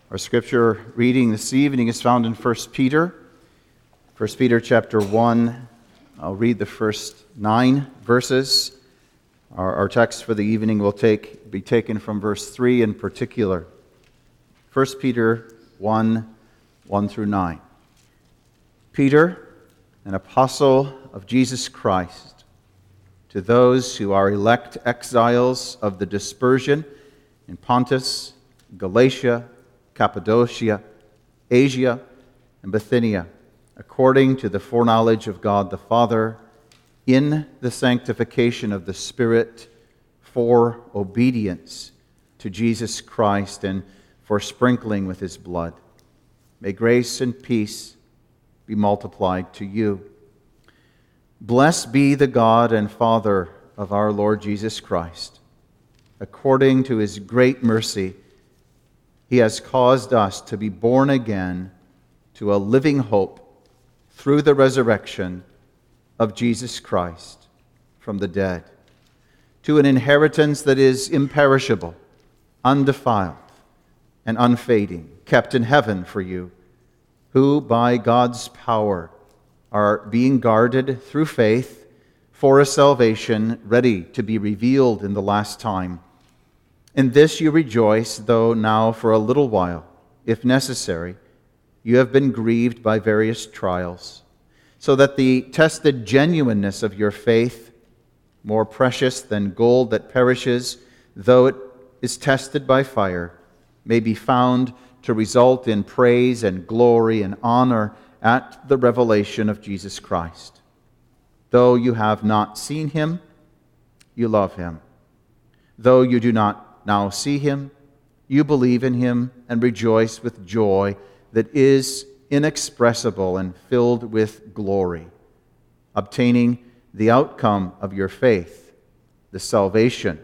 Our scripture reading this evening is found in 1 Peter. 1 Peter chapter 1. I'll read the first 9 verses. Our text for the evening will be taken from verse 3 in particular. 1 Peter 1, 1 through 9. Peter, an apostle of Jesus Christ, to those who are elect exiles of the dispersion in Pontus, Galatia, Cappadocia, Asia, and Bithynia, according to the foreknowledge of God the Father, in the sanctification of the Spirit, for obedience to Jesus Christ and for sprinkling with His blood. May grace and peace be multiplied to you. Blessed be the God and Father of our Lord Jesus Christ. According to His great mercy, He has caused us to be born again to a living hope through the resurrection of Jesus Christ from the dead, to an inheritance that is imperishable, undefiled, and unfading, kept in heaven for you, who by God's power are being guarded through faith for a salvation ready to be revealed in the last time. In this you rejoice, though now for a little while, if necessary, you have been grieved by various trials, so that the tested genuineness of your faith, more precious than gold that perishes, though it is tested by fire, may be found to result in praise and glory and honor at the revelation of Jesus Christ. Though you have not seen Him, you love Him. Though you do not now see Him, you believe in Him and rejoice with joy that is inexpressible and filled with glory, obtaining the outcome of your faith, the salvation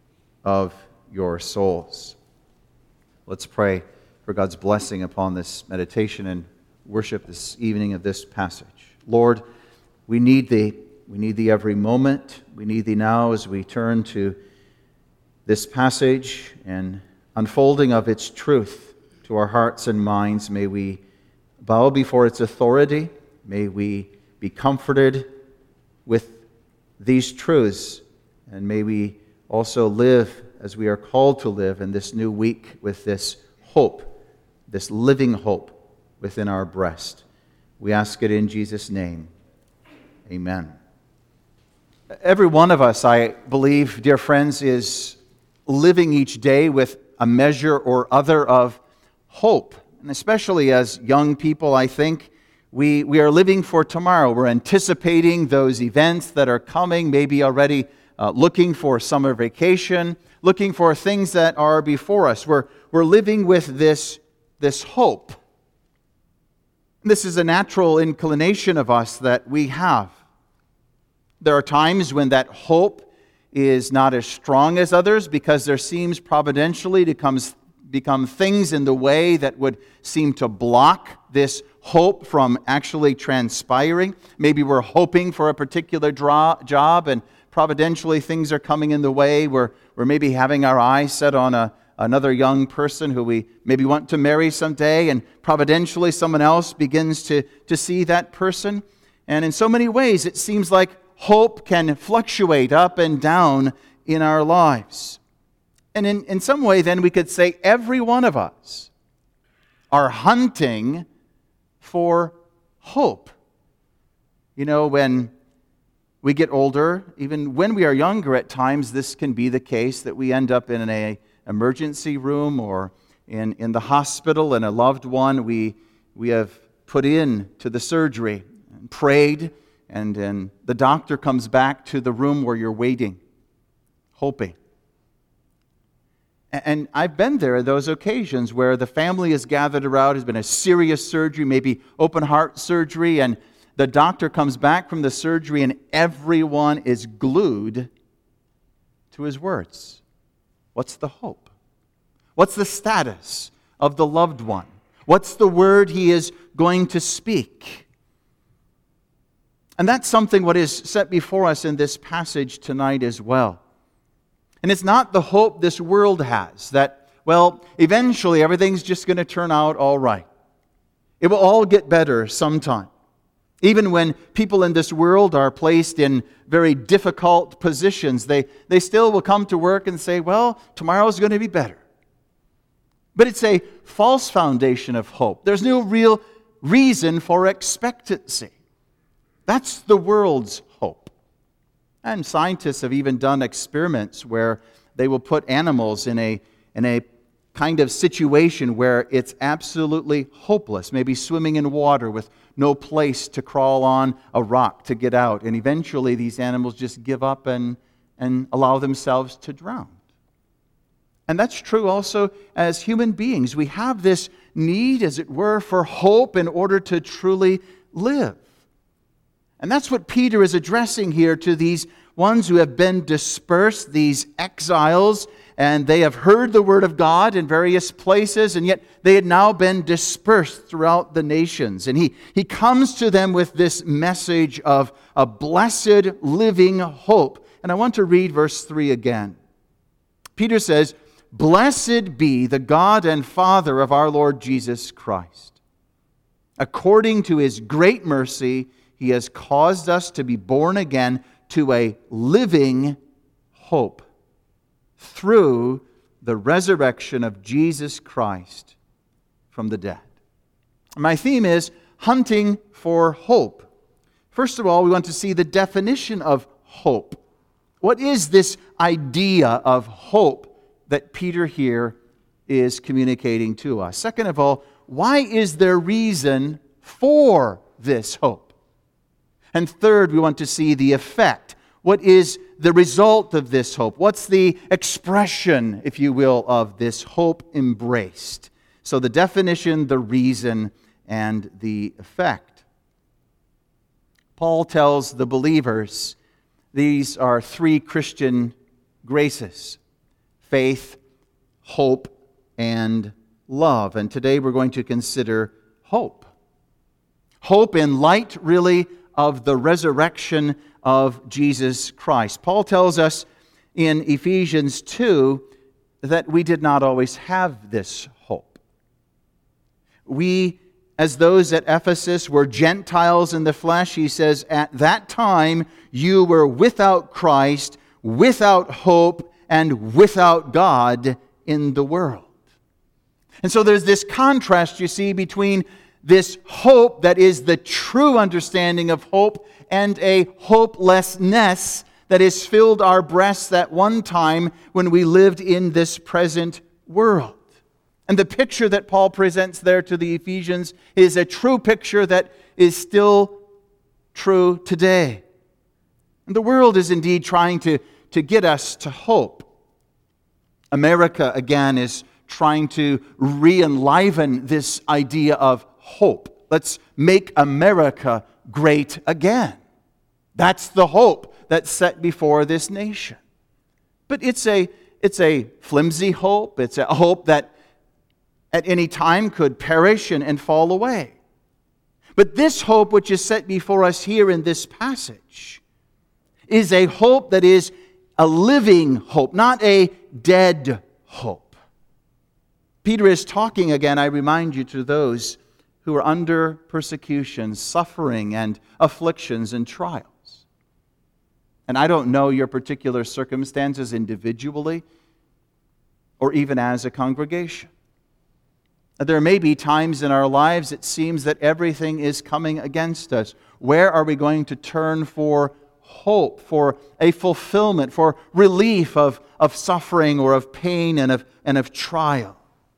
of your souls. Let's pray for God's blessing upon this meditation and worship this evening of this passage. Lord, we need Thee. We need Thee every moment. We need Thee now as we turn to this passage and unfolding of its truth to our hearts and minds. May we bow before its authority. May we be comforted with these truths. And may we also live as we are called to live in this new week with this hope, this living hope within our breast. We ask it in Jesus' name. Amen. Every one of us, I believe, dear friends, is living each day with a measure or other of hope. And especially as young people, I think, we are living for tomorrow. We're anticipating those events that are coming, maybe already looking for summer vacation, looking for things that are before us. We're living with this hope. This is a natural inclination of us that we have. There are times when that hope is not as strong as others because there seems providentially to become things in the way that would seem to block this hope from actually transpiring. Maybe we're hoping for a particular job and providentially things are coming in the way. We're maybe having our eyes set on another young person who we maybe want to marry someday, and providentially someone else begins to see that person. And in so many ways it seems like hope can fluctuate up and down in our lives. And in some way, then, we could say every one of us are hunting for hope. You know, when we get older, even when we are younger at times, this can be the case that we end up in an emergency room or in the hospital, and a loved one we have put in to the surgery and prayed, and then the doctor comes back to the room where you're waiting, hoping. And I've been there at those occasions where the family is gathered around, has been a serious surgery, maybe open heart surgery, and the doctor comes back from the surgery and everyone is glued to his words. What's the hope? What's the status of the loved one? What's the word he is going to speak? And that's something what is set before us in this passage tonight as well. And it's not the hope this world has, that well, eventually everything's just going to turn out all right. It will all get better sometime. Even when people in this world are placed in very difficult positions, they still will come to work and say, well, tomorrow's going to be better. But it's a false foundation of hope. There's no real reason for expectancy. That's the world's hope. And scientists have even done experiments where they will put animals in a kind of situation where it's absolutely hopeless, maybe swimming in water with no place to crawl on a rock to get out. And eventually these animals just give up and allow themselves to drown. And that's true also as human beings. We have this need, as it were, for hope in order to truly live. And that's what Peter is addressing here to these ones who have been dispersed, these exiles, and they have heard the word of God in various places, and yet they had now been dispersed throughout the nations. And he comes to them with this message of a blessed living hope. And I want to read verse 3 again. Peter says, "Blessed be the God and Father of our Lord Jesus Christ. According to His great mercy, He has caused us to be born again to a living hope through the resurrection of Jesus Christ from the dead." My theme is hunting for hope. First of all, we want to see the definition of hope. What is this idea of hope that Peter here is communicating to us? Second of all, why is there reason for this hope? And third, we want to see the effect. What is the result of this hope? What's the expression, if you will, of this hope embraced? So the definition, the reason, and the effect. Paul tells the believers these are three Christian graces: faith, hope, and love. And today we're going to consider hope. Hope in light, really, of the resurrection of Jesus Christ. Paul tells us in Ephesians 2 that we did not always have this hope. We, as those at Ephesus, were Gentiles in the flesh. He says, at that time you were without Christ, without hope, and without God in the world. And so there's this contrast, you see, between this hope that is the true understanding of hope and a hopelessness that has filled our breasts at one time when we lived in this present world. And the picture that Paul presents there to the Ephesians is a true picture that is still true today. And the world is indeed trying to get us to hope. America, again, is trying to re-enliven this idea of hope. Let's make America great again. That's the hope that's set before this nation. But it's a flimsy hope. It's a hope that at any time could perish and fall away. But this hope which is set before us here in this passage is a hope that is a living hope, not a dead hope. Peter is talking again, I remind you, to those who are under persecution, suffering, and afflictions and trials. And I don't know your particular circumstances individually or even as a congregation. There may be times in our lives it seems that everything is coming against us. Where are we going to turn for hope, for a fulfillment, for relief of suffering or of pain and of trial?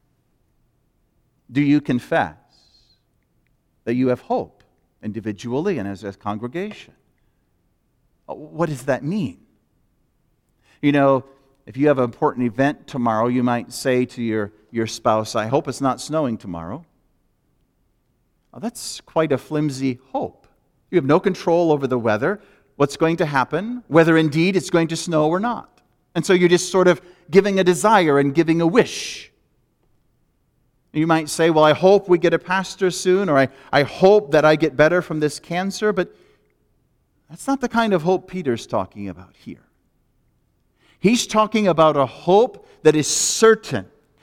Do you confess that you have hope individually and as a congregation? What does that mean? You know, if you have an important event tomorrow, you might say to your spouse, I hope it's not snowing tomorrow. Well, that's quite a flimsy hope. You have no control over the weather, what's going to happen, whether indeed it's going to snow or not. And so you're just sort of giving a desire and giving a wish. You might say, well, I hope we get a pastor soon, or I hope that I get better from this cancer, but that's not the kind of hope Peter's talking about here. He's talking about a hope that is certain,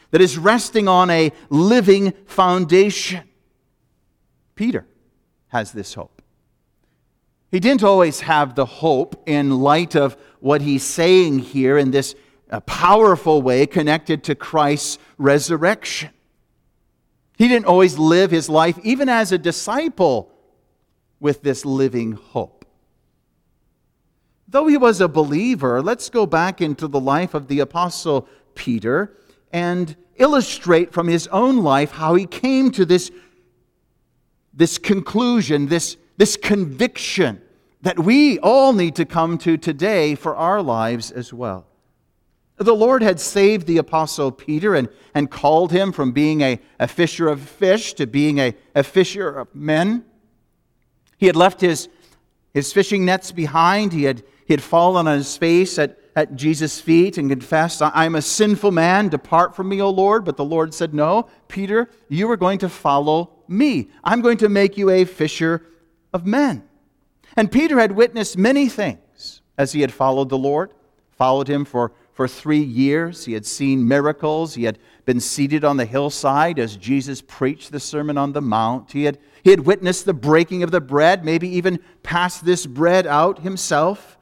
that is resting on a living foundation. Peter has this hope. He didn't always have the hope in light of what he's saying here in this powerful way connected to Christ's resurrection. He didn't always live his life, even as a disciple, with this living hope. Though he was a believer, let's go back into the life of the Apostle Peter and illustrate from his own life how he came to this conclusion, this conviction that we all need to come to today for our lives as well. The Lord had saved the Apostle Peter and called him from being a fisher of fish to being a fisher of men. He had left his fishing nets behind. He had fallen on his face at Jesus' feet and confessed, "I'm a sinful man, depart from me, O Lord." But the Lord said, "No, Peter, you are going to follow me. I'm going to make you a fisher of men." And Peter had witnessed many things as he had followed the Lord, followed him for 3 years. He had seen miracles. He had been seated on the hillside as Jesus preached the Sermon on the Mount. He had witnessed the breaking of the bread, maybe even passed this bread out himself.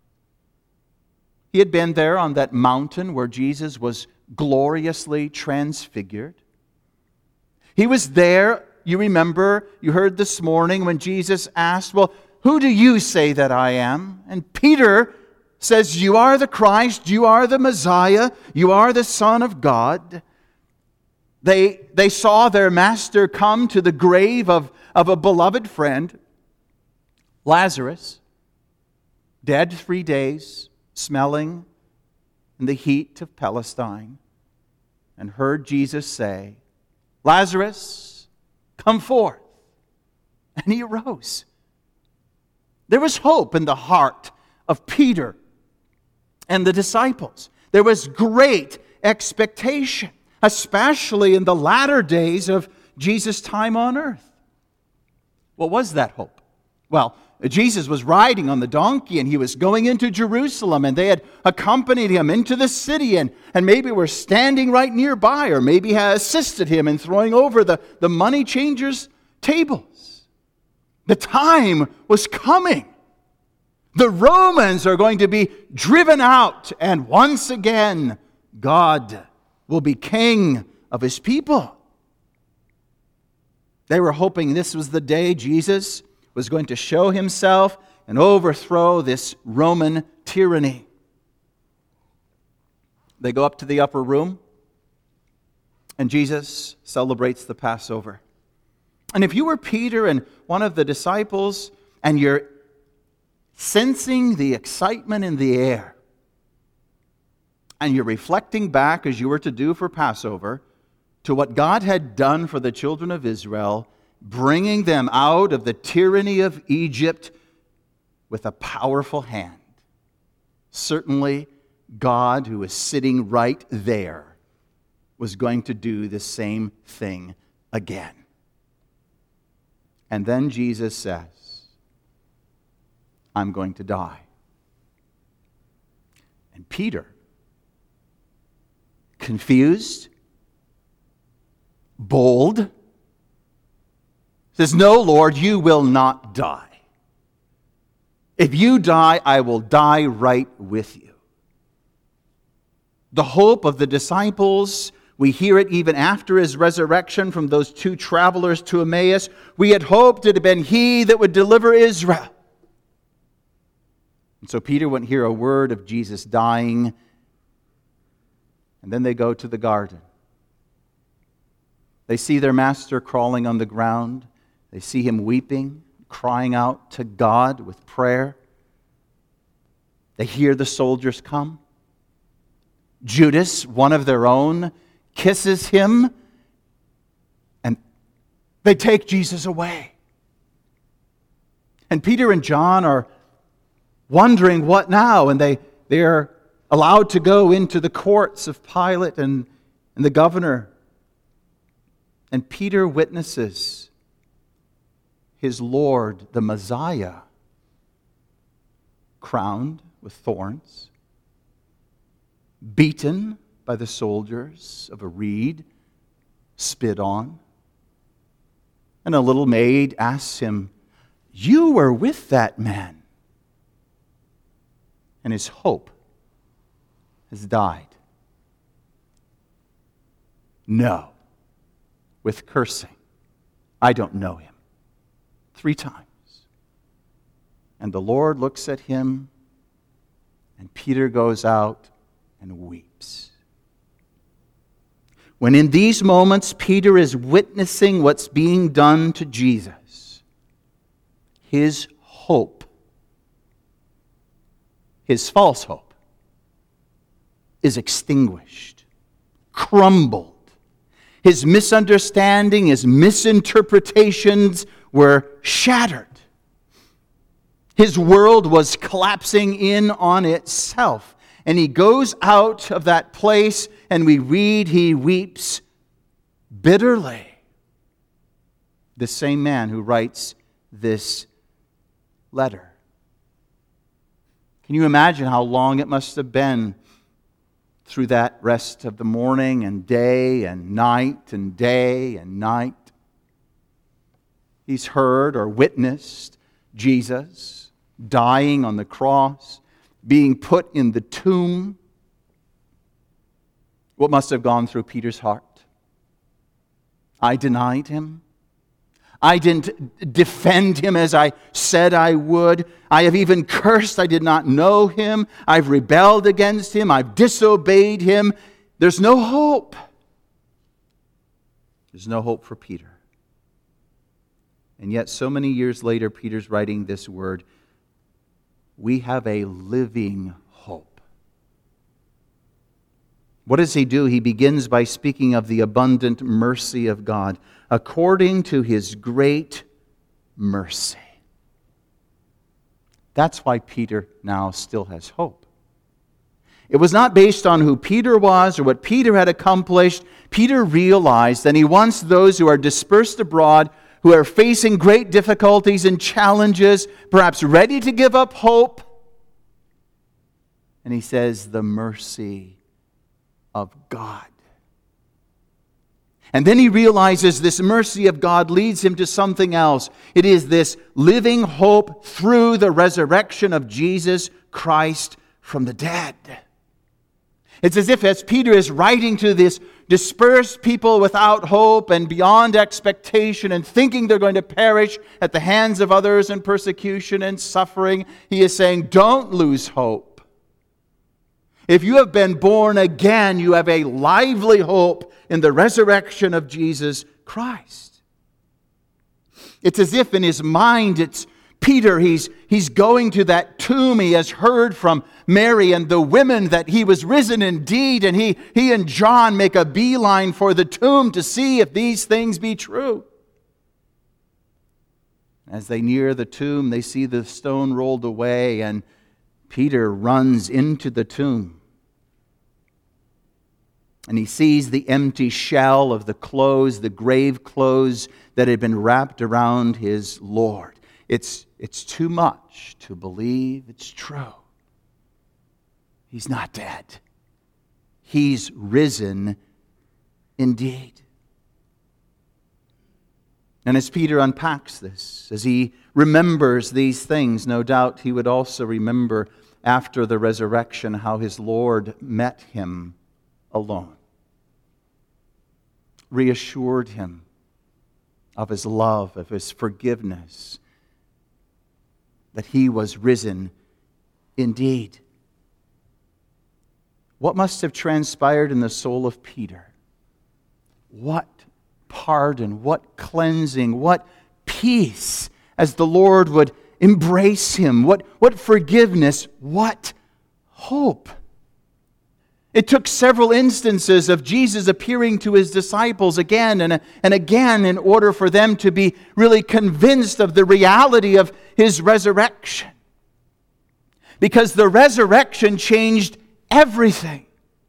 He had been there on that mountain where Jesus was gloriously transfigured. He was there, you remember, you heard this morning when Jesus asked, "Well, who do you say that I am?" And Peter says, "You are the Christ, you are the Messiah, you are the Son of God." They saw their master come to the grave of a beloved friend, Lazarus, dead 3 days, smelling in the heat of Palestine, and heard Jesus say, "Lazarus, come forth." And he arose. There was hope in the heart of Peter and the disciples. There was great expectation, especially in the latter days of Jesus' time on earth. What was that hope? Well, Jesus was riding on the donkey and he was going into Jerusalem, and they had accompanied him into the city and maybe were standing right nearby, or maybe had assisted him in throwing over the money changers' tables. The time was coming. The Romans are going to be driven out, and once again, God will be king of his people. They were hoping this was the day Jesus was going to show himself and overthrow this Roman tyranny. They go up to the upper room, and Jesus celebrates the Passover. And if you were Peter and one of the disciples, and you're sensing the excitement in the air, and you're reflecting back, as you were to do for Passover, to what God had done for the children of Israel, bringing them out of the tyranny of Egypt with a powerful hand. Certainly, God, who is sitting right there, was going to do the same thing again. And then Jesus says, "I'm going to die." And Peter, confused, bold, says, "No, Lord, you will not die. If you die, I will die right with you." The hope of the disciples, we hear it even after his resurrection from those 2 travelers to Emmaus. We had hoped it had been he that would deliver Israel. And so Peter wouldn't hear a word of Jesus dying. And then they go to the garden. They see their master crawling on the ground. They see him weeping, crying out to God with prayer. They hear the soldiers come. Judas, one of their own, kisses him, and they take Jesus away. And Peter and John are wondering what now, and they are allowed to go into the courts of Pilate and the governor. And Peter witnesses his Lord, the Messiah, crowned with thorns, beaten by the soldiers of a reed, spit on. And a little maid asks him, "You were with that man." And his hope has died. "No," with cursing, "I don't know him." 3 times. And the Lord looks at him, and Peter goes out and weeps. When in these moments Peter is witnessing what's being done to Jesus, his hope, his false hope, is extinguished, crumbled. His misunderstanding, his misinterpretations were shattered. His world was collapsing in on itself. And he goes out of that place, and we read he weeps bitterly. The same man who writes this letter. Can you imagine how long it must have been through that rest of the morning and day and night and day and night? He's heard or witnessed Jesus dying on the cross, being put in the tomb. What must have gone through Peter's heart? I denied him. I didn't defend him as I said I would. I have even cursed. I did not know him. I've rebelled against him. I've disobeyed him. There's no hope. There's no hope for Peter. And yet so many years later, Peter's writing this word, we have a living hope. What does he do? He begins by speaking of the abundant mercy of God, according to his great mercy. That's why Peter now still has hope. It was not based on who Peter was or what Peter had accomplished. Peter realized that he wants those who are dispersed abroad, who are facing great difficulties and challenges, perhaps ready to give up hope. And he says, the mercy of God. And then he realizes this mercy of God leads him to something else. It is this living hope through the resurrection of Jesus Christ from the dead. It's as if as Peter is writing to this dispersed people without hope and beyond expectation and thinking they're going to perish at the hands of others in persecution and suffering, he is saying, don't lose hope. If you have been born again, you have a lively hope in the resurrection of Jesus Christ. It's as if in his mind, it's Peter, he's going to that tomb. He has heard from Mary and the women that he was risen indeed, and he and John make a beeline for the tomb to see if these things be true. As they near the tomb, they see the stone rolled away, and Peter runs into the tomb. And he sees the empty shell of the clothes, the grave clothes that had been wrapped around his Lord. It's too much to believe it's true. He's not dead. He's risen indeed. And as Peter unpacks this, as he remembers these things, no doubt he would also remember after the resurrection how his Lord met him alone, reassured him of his love, of his forgiveness, that he was risen indeed. What must have transpired in the soul of Peter? What pardon, what cleansing, what peace as the Lord would embrace him, what forgiveness, what hope. It took several instances of Jesus appearing to his disciples again and again in order for them to be really convinced of the reality of his resurrection. Because the resurrection changed everything.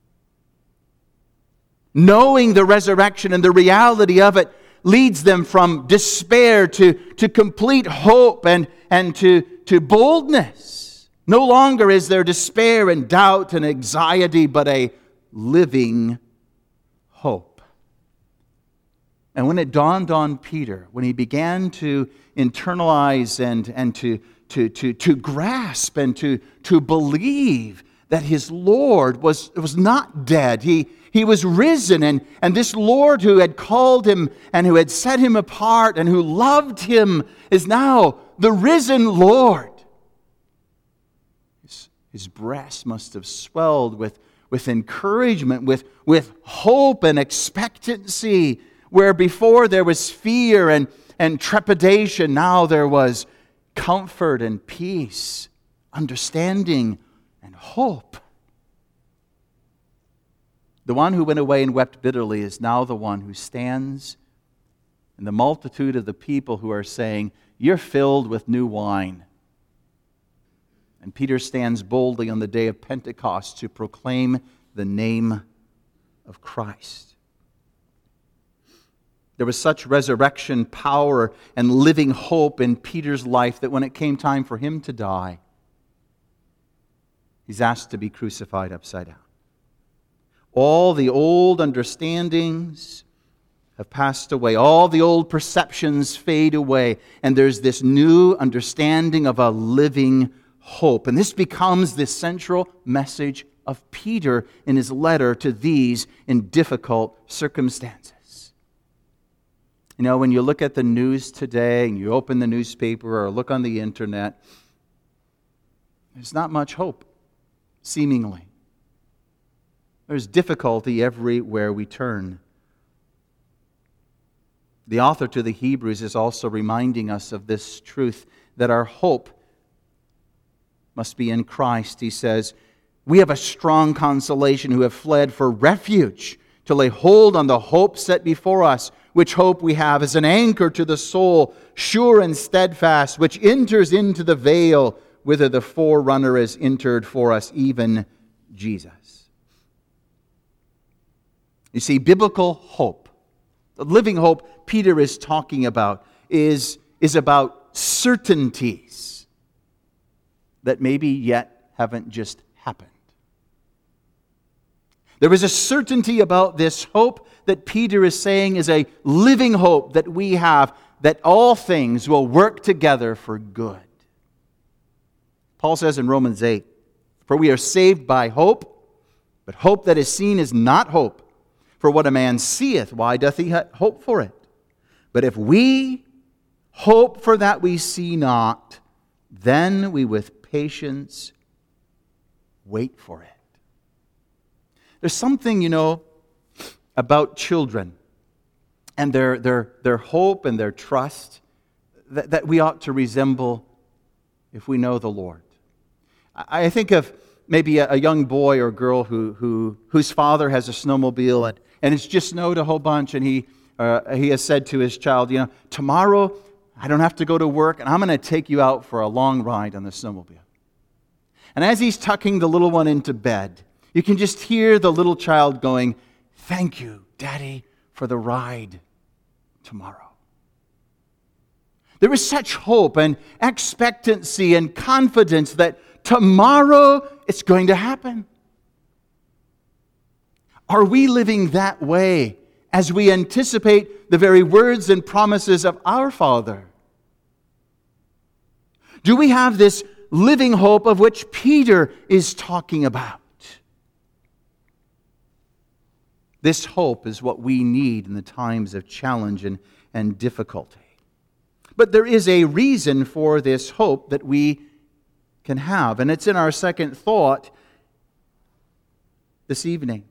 Knowing the resurrection and the reality of it leads them from despair to complete hope and to boldness. No longer is there despair and doubt and anxiety, but a living hope. And when it dawned on Peter, when he began to internalize and to grasp and to believe that his Lord was not dead, he was risen, and this Lord who had called him and who had set him apart and who loved him is now the risen Lord. His breast must have swelled with encouragement, with hope and expectancy. Where before there was fear and trepidation, now there was comfort and peace, understanding and hope. The one who went away and wept bitterly is now the one who stands in the multitude of the people who are saying, "You're filled with new wine." And Peter stands boldly on the day of Pentecost to proclaim the name of Christ. There was such resurrection power and living hope in Peter's life that when it came time for him to die, he's asked to be crucified upside down. All the old understandings have passed away. All the old perceptions fade away. And there's this new understanding of a living hope. And this becomes the central message of Peter in his letter to these in difficult circumstances. You know, when you look at the news today and you open the newspaper or look on the internet, there's not much hope, seemingly. There's difficulty everywhere we turn. The author to the Hebrews is also reminding us of this truth, that our hope must be in Christ. He says, "We have a strong consolation who have fled for refuge to lay hold on the hope set before us, which hope we have as an anchor to the soul, sure and steadfast, which enters into the veil, whither the forerunner is entered for us, even Jesus." You see, biblical hope, the living hope Peter is talking about, is about certainties that maybe yet haven't just happened. There is a certainty about this hope that Peter is saying is a living hope that we have, that all things will work together for good. Paul says in Romans 8, "For we are saved by hope, but hope that is seen is not hope. For what a man seeth, why doth he hope for it? But if we hope for that we see not, then we with patience wait for it." There's something, about children and their hope and their trust that we ought to resemble if we know the Lord. I think of maybe a young boy or girl whose father has a snowmobile and it's just snowed a whole bunch, and he has said to his child, "Tomorrow I don't have to go to work, and I'm going to take you out for a long ride on the snowmobile." And as he's tucking the little one into bed, you can just hear the little child going, "Thank you, Daddy, for the ride tomorrow." There is such hope and expectancy and confidence that tomorrow it's going to happen. Are we living that way as we anticipate the very words and promises of our Father? Do we have this living hope of which Peter is talking about? This hope is what we need in the times of challenge and difficulty. But there is a reason for this hope that we can have, and it's in our second thought this evening.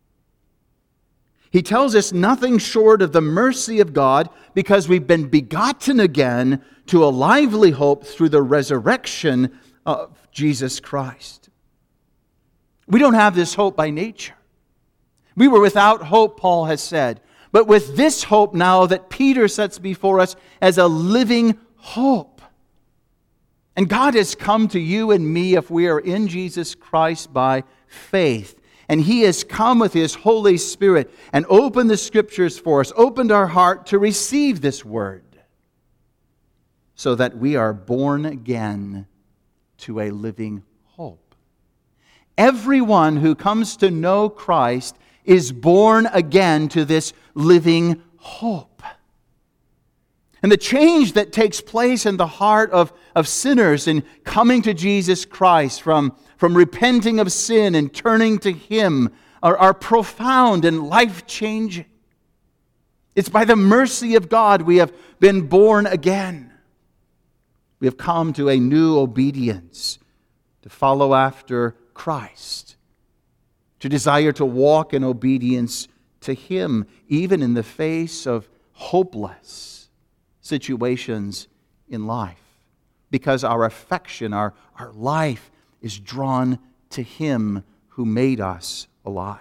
He tells us nothing short of the mercy of God because we've been begotten again to a lively hope through the resurrection of Jesus Christ. We don't have this hope by nature. We were without hope, Paul has said. But with this hope now that Peter sets before us as a living hope. And God has come to you and me if we are in Jesus Christ by faith. And He has come with His Holy Spirit and opened the Scriptures for us, opened our heart to receive this Word, so that we are born again to a living hope. everyone who comes to know Christ is born again to this living hope. And the change that takes place in the heart of sinners in coming to Jesus Christ, from repenting of sin and turning to Him, are profound and life-changing. It's by the mercy of God we have been born again. We have come to a new obedience, to follow after Christ, to desire to walk in obedience to Him, even in the face of hopeless situations in life, because our affection, our life is drawn to Him who made us alive.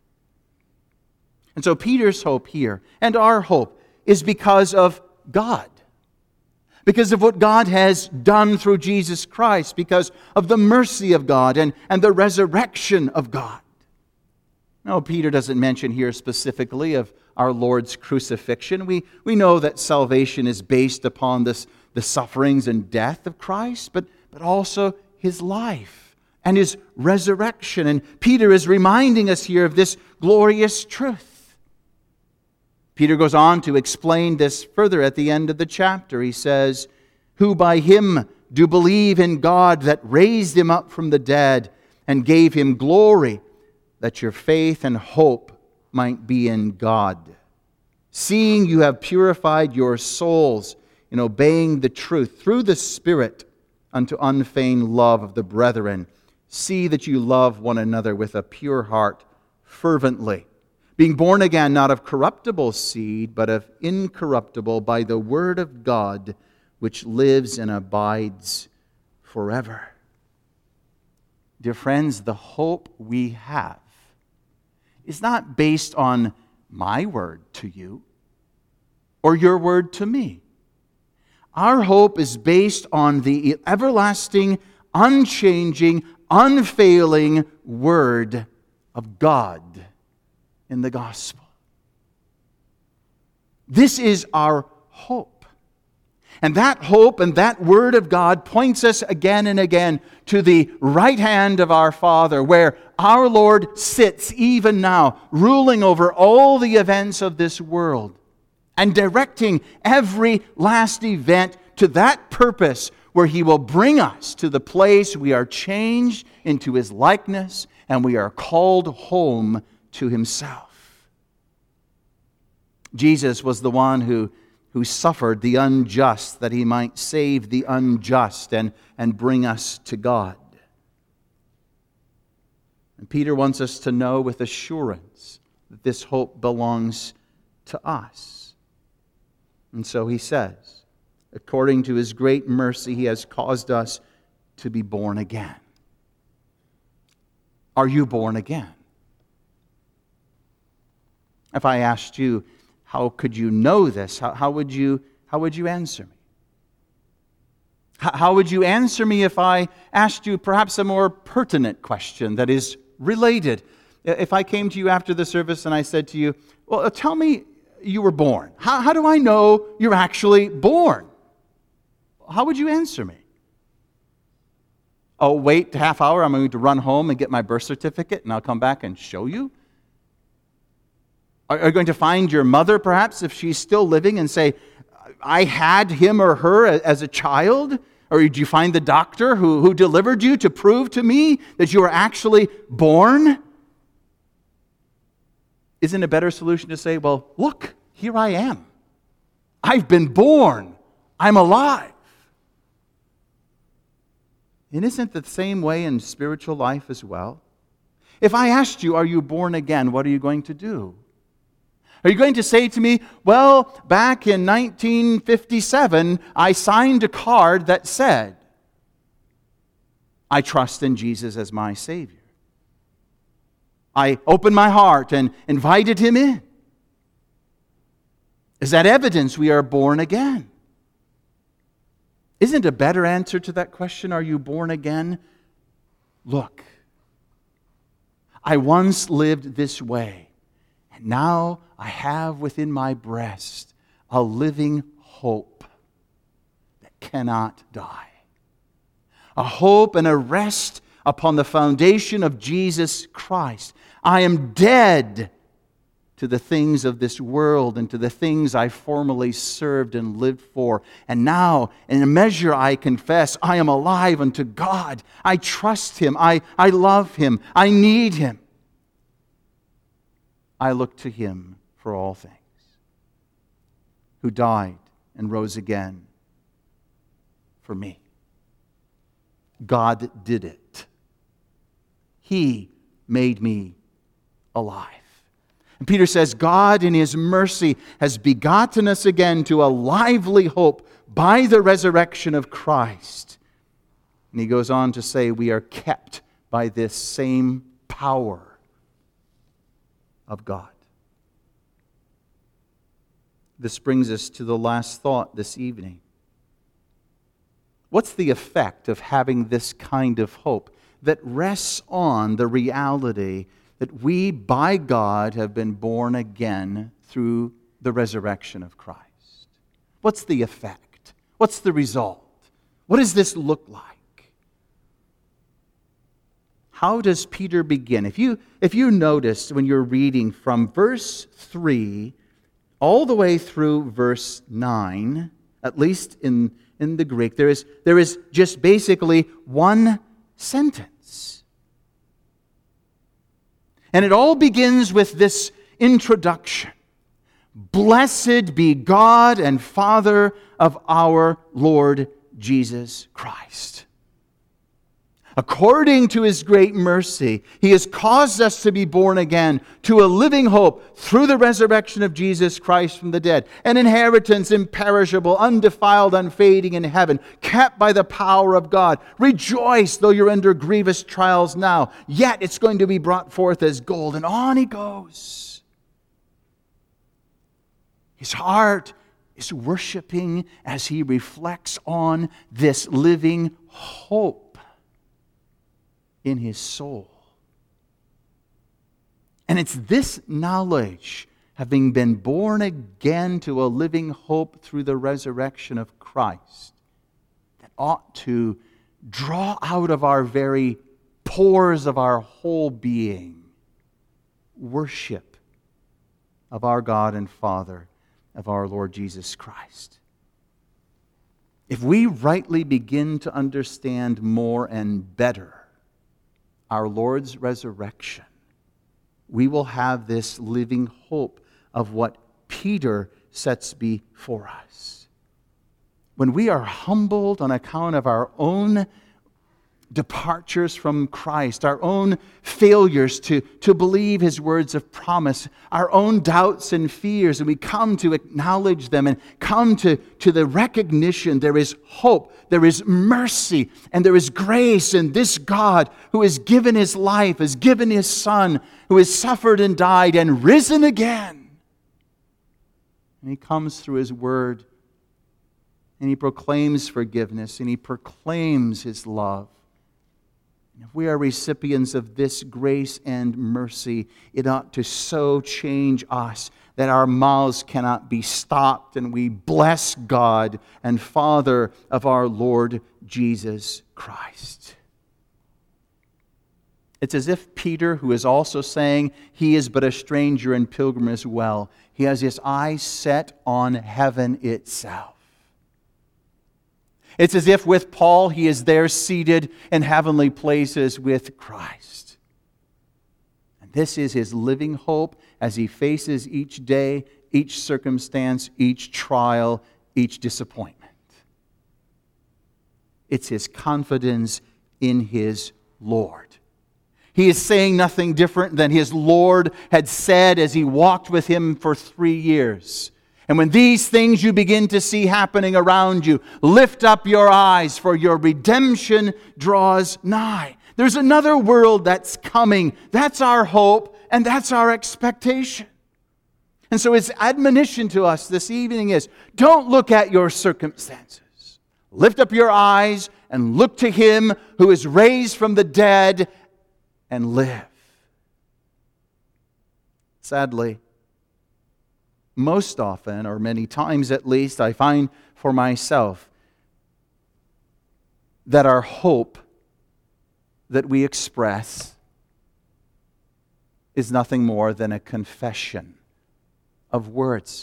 And so Peter's hope here, and our hope, is because of God. Because of what God has done through Jesus Christ, because of the mercy of God and the resurrection of God. No, Peter doesn't mention here specifically of our Lord's crucifixion. We know that salvation is based upon the sufferings and death of Christ, but also His life and His resurrection. And Peter is reminding us here of this glorious truth. Peter goes on to explain this further at the end of the chapter. He says, "Who by Him do believe in God that raised Him up from the dead and gave Him glory, that your faith and hope might be in God. Seeing you have purified your souls in obeying the truth through the Spirit unto unfeigned love of the brethren, see that you love one another with a pure heart fervently, being born again not of corruptible seed, but of incorruptible, by the word of God, which lives and abides forever." Dear friends, the hope we have is not based on my word to you or your word to me. Our hope is based on the everlasting, unchanging, unfailing Word of God in the gospel. This is our hope. And that hope and that Word of God points us again and again to the right hand of our Father, where our Lord sits even now, ruling over all the events of this world and directing every last event to that purpose where He will bring us to the place we are changed into His likeness and we are called home to Himself. Jesus was the one who suffered the unjust that He might save the unjust and bring us to God. And Peter wants us to know with assurance that this hope belongs to us. And so he says, according to His great mercy, He has caused us to be born again. Are you born again? If I asked you, how could you know this? How would you answer me? How would you answer me if I asked you perhaps a more pertinent question that is related? If I came to you after the service and I said to you, well, tell me you were born. How do I know you're actually born? How would you answer me? Oh, wait a half hour, I'm going to run home and get my birth certificate and I'll come back and show you? Are you going to find your mother, perhaps, if she's still living, and say, I had him or her as a child? Or did you find the doctor who delivered you to prove to me that you were actually born? Isn't a better solution to say, well, look, here I am. I've been born. I'm alive. And isn't it the same way in spiritual life as well? If I asked you, are you born again, what are you going to do? Are you going to say to me, well, back in 1957, I signed a card that said, I trust in Jesus as my Savior. I opened my heart and invited Him in. Is that evidence we are born again? Isn't a better answer to that question, are you born again? Look, I once lived this way. Now I have within my breast a living hope that cannot die. A hope and a rest upon the foundation of Jesus Christ. I am dead to the things of this world and to the things I formerly served and lived for. And now, in a measure, I confess, I am alive unto God. I trust Him. I love Him. I need Him. I look to Him for all things, who died and rose again for me. God did it. He made me alive. And Peter says, God in His mercy has begotten us again to a lively hope by the resurrection of Christ. And he goes on to say, we are kept by this same power of God. This brings us to the last thought this evening. What's the effect of having this kind of hope that rests on the reality that we, by God, have been born again through the resurrection of Christ? What's the effect? What's the result? What does this look like? How does Peter begin? If you notice when you're reading from verse 3 all the way through verse 9, at least in the Greek, there is just basically one sentence. And it all begins with this introduction. Blessed be God and Father of our Lord Jesus Christ. According to His great mercy, He has caused us to be born again to a living hope through the resurrection of Jesus Christ from the dead, an inheritance imperishable, undefiled, unfading in heaven, kept by the power of God. Rejoice, though you're under grievous trials now, yet it's going to be brought forth as gold. And on he goes. His heart is worshiping as he reflects on this living hope in his soul. And it's this knowledge, having been born again to a living hope through the resurrection of Christ, that ought to draw out of our very pores of our whole being worship of our God and Father, of our Lord Jesus Christ. If we rightly begin to understand more and better our Lord's resurrection, we will have this living hope of what Peter sets before us. When we are humbled on account of our own departures from Christ, our own failures to believe His words of promise, our own doubts and fears, and we come to acknowledge them and come to the recognition there is hope, there is mercy, and there is grace in this God who has given His life, has given His Son, who has suffered and died and risen again. And He comes through His Word, and He proclaims forgiveness, and He proclaims His love. If we are recipients of this grace and mercy, it ought to so change us that our mouths cannot be stopped, and we bless God and Father of our Lord Jesus Christ. It's as if Peter, who is also saying he is but a stranger and pilgrim as well, he has his eyes set on heaven itself. It's as if with Paul, he is there seated in heavenly places with Christ. And this is his living hope as he faces each day, each circumstance, each trial, each disappointment. It's his confidence in his Lord. He is saying nothing different than his Lord had said as he walked with him for 3 years. And when these things you begin to see happening around you, lift up your eyes, for your redemption draws nigh. There's another world that's coming. That's our hope, and that's our expectation. And so his admonition to us this evening is, don't look at your circumstances. Lift up your eyes and look to Him who is raised from the dead and live. Sadly, most often, or many times at least, I find for myself that our hope that we express is nothing more than a confession of words.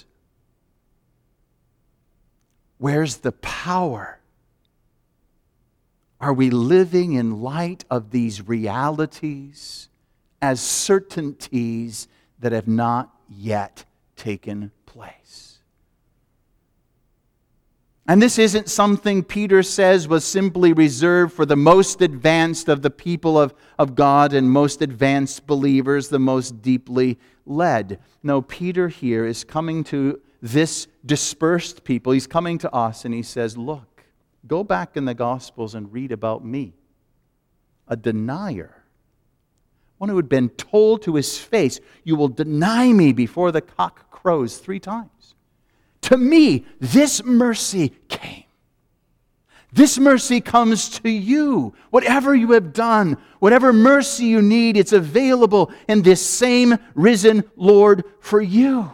Where's the power? Are we living in light of these realities as certainties that have not yet taken place? And this isn't something Peter says was simply reserved for the most advanced of the people of God and most advanced believers, the most deeply led. No, Peter here is coming to this dispersed people. He's coming to us and he says, look, go back in the Gospels and read about me, a denier, one who had been told to his face, you will deny me before the cock crows 3 times. To me, this mercy came. This mercy comes to you. Whatever you have done, whatever mercy you need, it's available in this same risen Lord for you.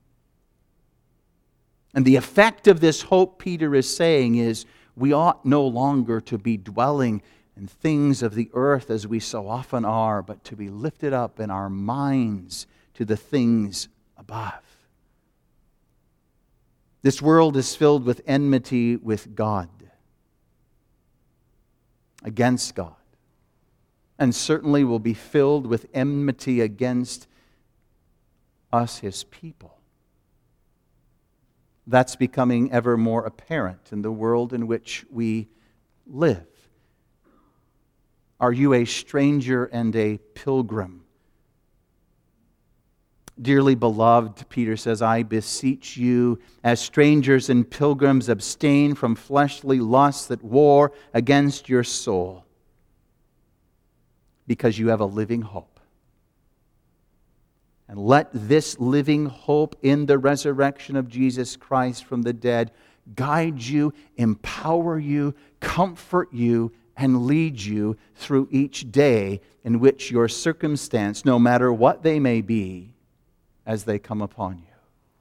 And the effect of this hope, Peter is saying, is we ought no longer to be dwelling in things of the earth as we so often are, but to be lifted up in our minds to the things above. This world is filled with enmity with God, against God, and certainly will be filled with enmity against us, His people. That's becoming ever more apparent in the world in which we live. Are you a stranger and a pilgrim? Dearly beloved, Peter says, I beseech you, as strangers and pilgrims, abstain from fleshly lusts that war against your soul, because you have a living hope. And let this living hope in the resurrection of Jesus Christ from the dead guide you, empower you, comfort you, and lead you through each day in which your circumstance, no matter what they may be, as they come upon you.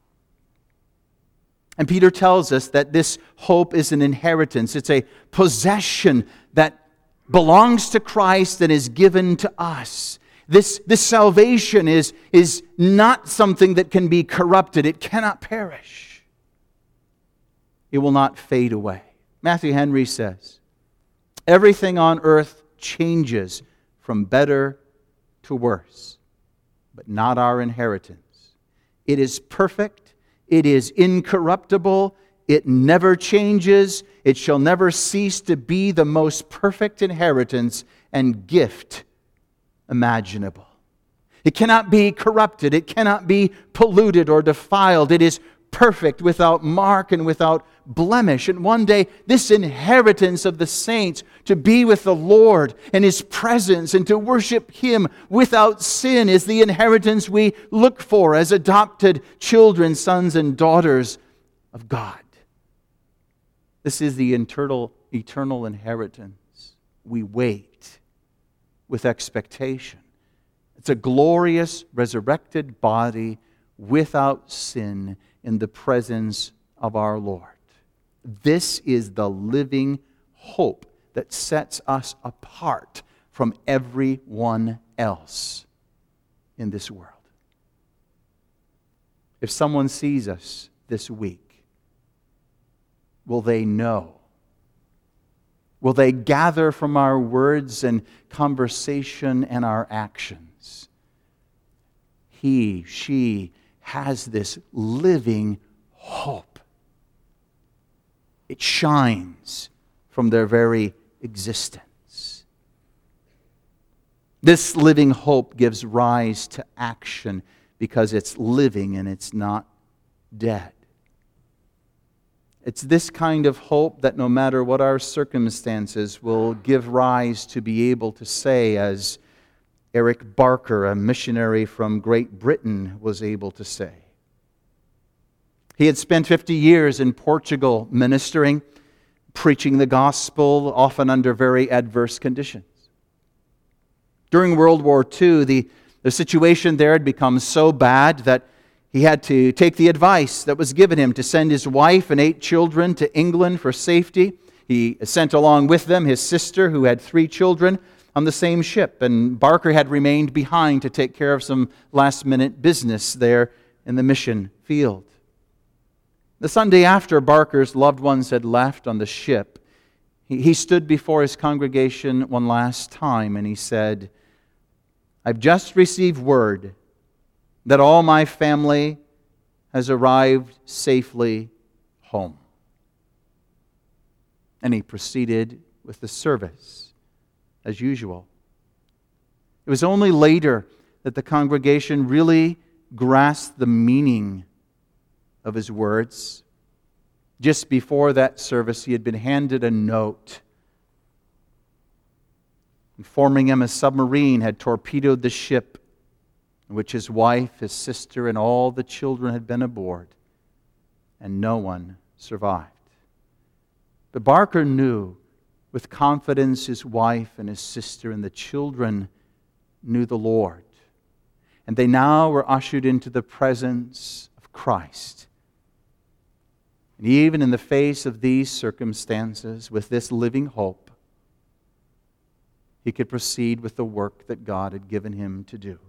And Peter tells us that this hope is an inheritance. It's a possession that belongs to Christ and is given to us. This salvation is not something that can be corrupted. It cannot perish. It will not fade away. Matthew Henry says, everything on earth changes from better to worse, but not our inheritance. It is perfect. It is incorruptible. It never changes. It shall never cease to be the most perfect inheritance and gift imaginable. It cannot be corrupted. It cannot be polluted or defiled. It is perfect, without mark and without blemish. And one day, this inheritance of the saints to be with the Lord in His presence and to worship Him without sin is the inheritance we look for as adopted children, sons and daughters of God. This is the eternal inheritance. We wait with expectation. It's a glorious resurrected body without sin in the presence of our Lord. This is the living hope that sets us apart from everyone else in this world. If someone sees us this week, will they know? Will they gather from our words and conversation and our actions? He, she has this living hope. It shines from their very existence. This living hope gives rise to action because it's living and it's not dead. It's this kind of hope that no matter what our circumstances will give rise to be able to say, as Eric Barker, a missionary from Great Britain, was able to say. He had spent 50 years in Portugal ministering, preaching the gospel, often under very adverse conditions. During World War II, the situation there had become so bad that he had to take the advice that was given him to send his wife and 8 children to England for safety. He sent along with them his sister, who had 3 children, on the same ship, and Barker had remained behind to take care of some last-minute business there in the mission field. The Sunday after Barker's loved ones had left on the ship, he stood before his congregation one last time and he said, "I've just received word that all my family has arrived safely home." And he proceeded with the service as usual. It was only later that the congregation really grasped the meaning of his words. Just before that service, he had been handed a note informing him a submarine had torpedoed the ship in which his wife, his sister, and all the children had been aboard, and no one survived. But Barker knew with confidence his wife and his sister and the children knew the Lord. And they now were ushered into the presence of Christ. And even in the face of these circumstances, with this living hope, he could proceed with the work that God had given him to do.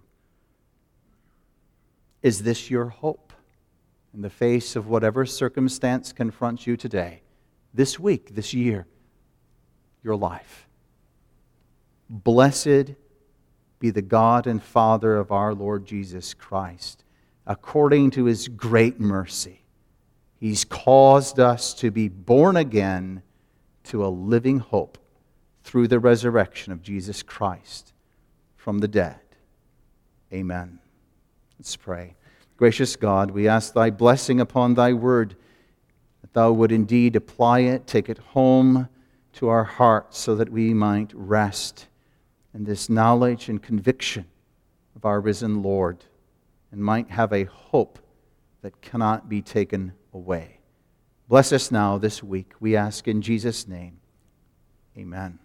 Is this your hope in the face of whatever circumstance confronts you today, this week, this year, your life? Blessed be the God and Father of our Lord Jesus Christ. According to His great mercy, He's caused us to be born again to a living hope through the resurrection of Jesus Christ from the dead. Amen. Let's pray. Gracious God, we ask Thy blessing upon Thy word, that Thou would indeed apply it, take it home to our hearts so that we might rest in this knowledge and conviction of our risen Lord and might have a hope that cannot be taken away. Bless us now this week, we ask in Jesus' name. Amen.